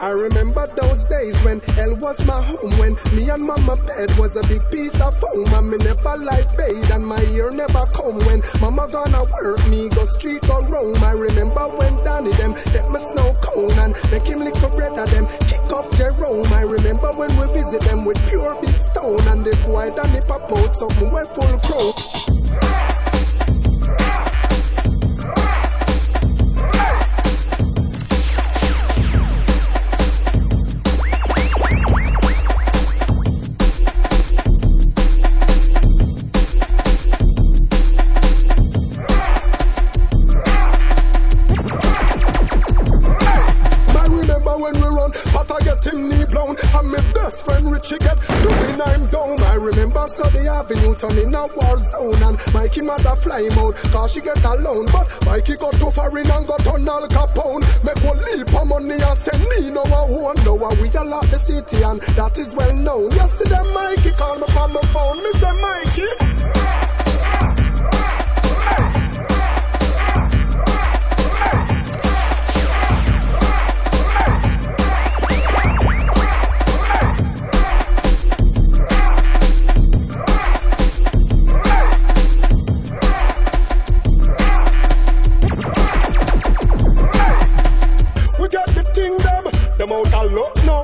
I remember those days when hell was my home, when me and mama bed was a big piece of foam, and me never light bathe and my ear never come. When mama gonna work, me go street or roam. I remember when Danny them get me snow cone and make him lick a bread of them, kick up Jerome. I remember when we visit them with pure big stone, and the boy Danny pop out something well full crow. And my best friend Richie get doing I'm down. I remember Sunday Avenue turning a war zone, and Mikey mother fly him out cause she get alone. But Mikey got too far in and got on Al Capone. Make one leap of money and send me no one. Now we all out the city and that is well known. Yesterday Mikey called me from my phone. Me say Mikey,